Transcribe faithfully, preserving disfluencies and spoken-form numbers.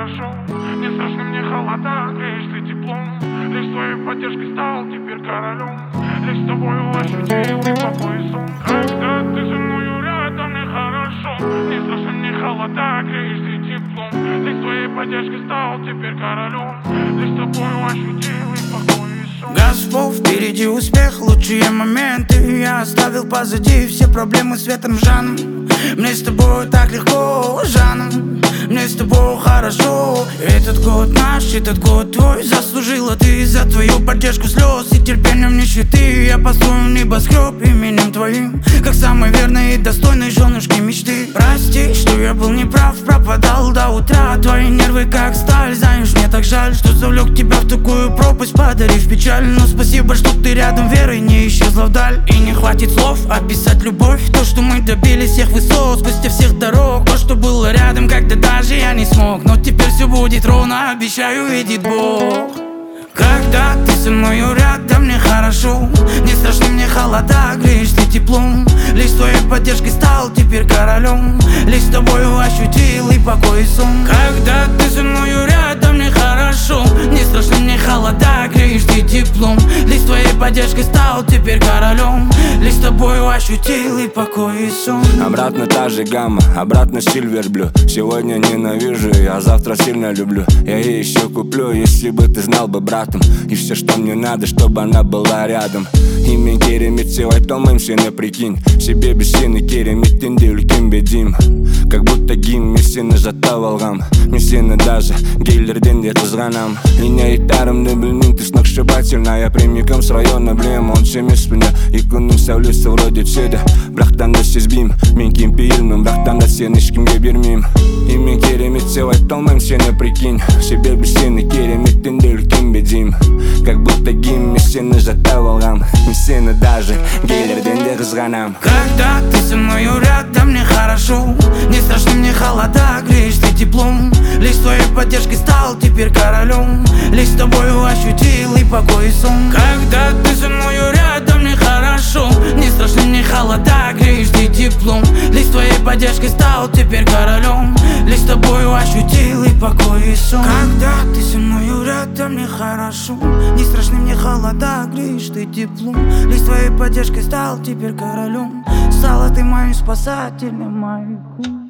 хорошо. Не страшны мне холода, греешь ты теплом. Лишь твоей поддержкой стал теперь королем. Лишь с тобою ощутил и покой и сон. Когда ты со мною рядом, мне хорошо. Не страшны мне холода, греешь ты теплом. Лишь твоей поддержкой стал теперь королем. Лишь с тобою ощутил и покой и сон. Господь, впереди успех, лучшие моменты. Я оставил позади все проблемы с ветром Жаном. Мне с тобой так легко, Жаном. Мне с тобой хорошо. Этот год наш, этот год твой. Заслужила ты за твою поддержку слез и терпением нищеты. Я построю небоскреб именем твоим, как самой верной и достойной женушки мечты. Прости, что я был неправ, пропадал до утра. Твои нервы как сталь, знаешь, мне так жаль, что завлек тебя в такую пропасть, подарив печаль. Но спасибо, что ты рядом, верой не исчезла вдаль. И не хватит слов описать любовь, то, что мы добились всех высот, спустя всех дорог. То, что было рядом, когда даже я не смог. Но теперь все будет ровно, обещаю, видит Бог. Когда ты со мною рядом, мне хорошо. Не страшны мне холода, греешь ты теплом. Лишь твоей поддержкой стал теперь королем. Лишь с тобою ощутил и покой и сон. Когда ты со мною рядом, мне хорошо. Не страшны мне холода, греешь ты теплом. Лишь твоей поддержкой стал теперь королем. Лишь с тобою ощутил и покой и сон. Обратно та же гамма, обратно Silver Blue. Сегодня ненавижу, а завтра сильно люблю. Я ей еще куплю, если бы ты знал бы, брат. И все, что мне надо, чтобы она была рядом. Имен керемет севайтом сені прикинь. Себе біз сені кереметтенде үлкен бедейм. Как будто гимн, мен сені жаттап алғам. Мен сені даже гейлерден де қызғанам. Меня айтарымды білмейм, ты сногсшибательная. Прямиком с района білем, онша емеспін я. И күннің сәулесі вроде түседі, бірақтан да сезбейм. Мен кемпейілмін, бірақтан да сені ешкімге бермейм. Имен керемет севайтом сені прикинь. Себе біз сені кереметтенде үлкен бедейм. Как будто гимн, мен сені жаттап алғам. Мен сені даже гейлерден де қызғанам. Когда ты со мною рядом, мне хорошо. Не страшны мне холода, греешь ты теплом. Лишь твоей поддержкой стал теперь королем. Лишь с тобою ощутил и покой и сон. Когда ты со мною рядом, мне хорошо. Не страшны мне холода, греешь ты теплом. Лишь твоей поддержкой стал теперь королем. Лишь с тобою ощутил и покой и сон. Когда ты со мною рядом, мне хорошо. Не страшны мне холода, греешь ты теплом. Лишь твоей поддержкой стал теперь королем. Стала ты моим спасателем, маяку.